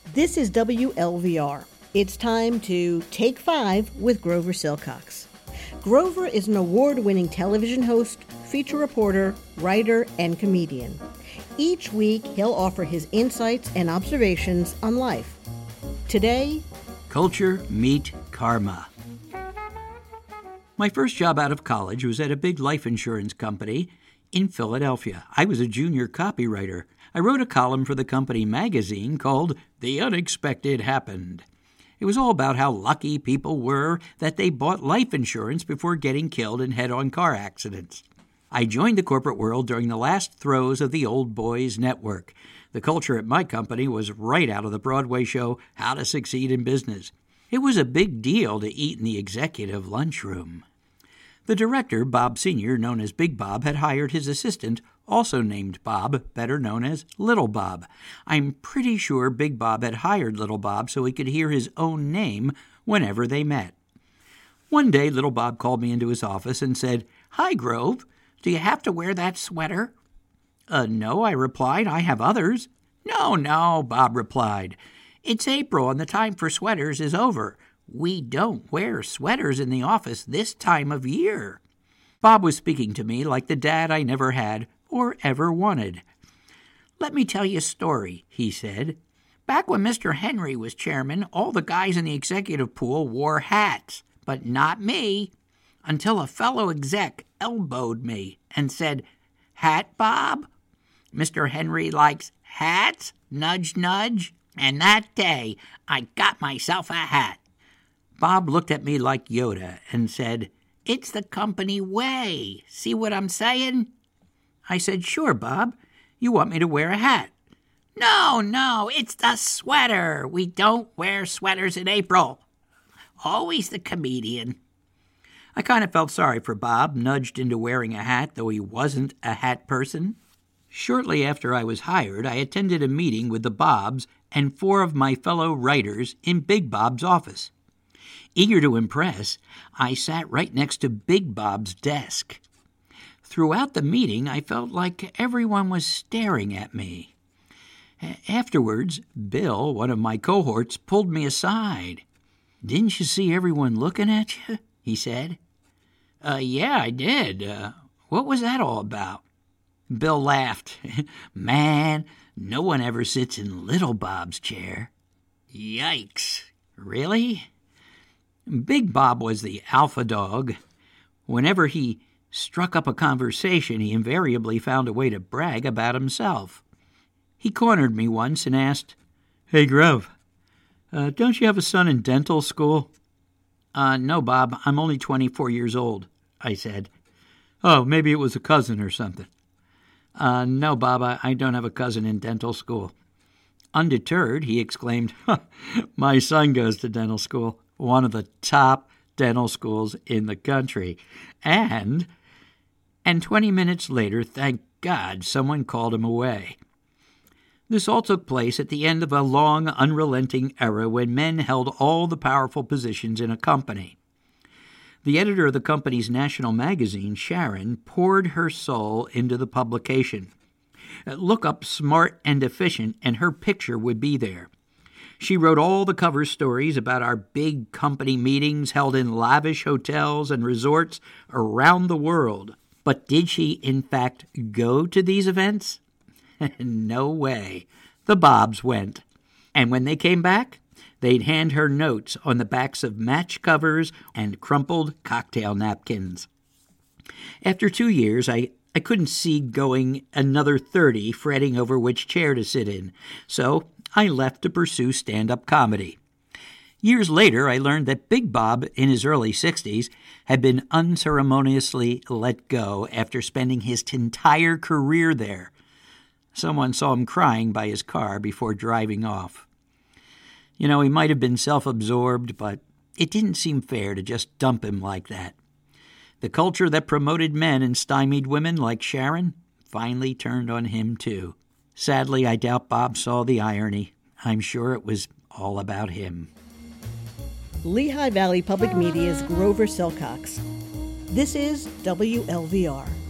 This is WLVR. It's time to Take 5 with Grover Silcox. Grover is an award-winning television host, feature reporter, writer, and comedian. Each week, he'll offer his insights and observations on life. Today, Culture Meet Karma. My first job out of college was at a big life insurance company in Philadelphia. I was a junior copywriter. I wrote a column for the company magazine called The Unexpected Happened. It was all about how lucky people were that they bought life insurance before getting killed in head-on car accidents. I joined the corporate world during the last throes of the Old Boys Network. The culture at my company was right out of the Broadway show How to Succeed in Business. It was a big deal to eat in the executive lunchroom. The director, Bob Sr., known as Big Bob, had hired his assistant, also named Bob, better known as Little Bob. I'm pretty sure Big Bob had hired Little Bob so he could hear his own name whenever they met. One day, Little Bob called me into his office and said, "Hi, Grove. Do you have to wear that sweater?" No, I replied. I have others." No, Bob replied. "It's April and the time for sweaters is over. We don't wear sweaters in the office this time of year." Bob was speaking to me like the dad I never had or ever wanted. "Let me tell you a story," he said. "Back when Mr. Henry was chairman, all the guys in the executive pool wore hats, but not me, until a fellow exec elbowed me and said, 'Hat, Bob? Mr. Henry likes hats, nudge, nudge.' And that day, I got myself a hat." Bob looked at me like Yoda and said, "It's the company way. See what I'm saying?" I said, "Sure, Bob. You want me to wear a hat?" No, it's the sweater. We don't wear sweaters in April." Always the comedian. I kind of felt sorry for Bob, nudged into wearing a hat, though he wasn't a hat person. Shortly after I was hired, I attended a meeting with the Bobs and 4 of my fellow writers in Big Bob's office. Eager to impress, I sat right next to Big Bob's desk. Throughout the meeting, I felt like everyone was staring at me. Afterwards, Bill, one of my cohorts, pulled me aside. "Didn't you see everyone looking at you?" he said. Yeah, I did. What was that all about?" Bill laughed. "Man, no one ever sits in Little Bob's chair." Yikes. Really? Big Bob was the alpha dog. Whenever he struck up a conversation, he invariably found a way to brag about himself. He cornered me once and asked, "Hey, Grove, don't you have a son in dental school?" No, Bob, I'm only 24 years old," I said. "Oh, maybe it was a cousin or something." No, Bob, I don't have a cousin in dental school." Undeterred, he exclaimed, "My son goes to dental school, one of the top dental schools in the country. And 20 minutes later, thank God, someone called him away. This all took place at the end of a long, unrelenting era when men held all the powerful positions in a company. The editor of the company's national magazine, Sharon, poured her soul into the publication. Look up Smart and Efficient, and her picture would be there. She wrote all the cover stories about our big company meetings held in lavish hotels and resorts around the world. But did she, in fact, go to these events? No way. The Bobs went. And when they came back, they'd hand her notes on the backs of match covers and crumpled cocktail napkins. After 2 years, I couldn't see going another 30 fretting over which chair to sit in, so I left to pursue stand-up comedy. Years later, I learned that Big Bob, in his early 60s, had been unceremoniously let go after spending his entire career there. Someone saw him crying by his car before driving off. He might have been self-absorbed, but it didn't seem fair to just dump him like that. The culture that promoted men and stymied women like Sharon finally turned on him too. Sadly, I doubt Bob saw the irony. I'm sure it was all about him. Lehigh Valley Public Media's Grover Silcox. This is WLVR.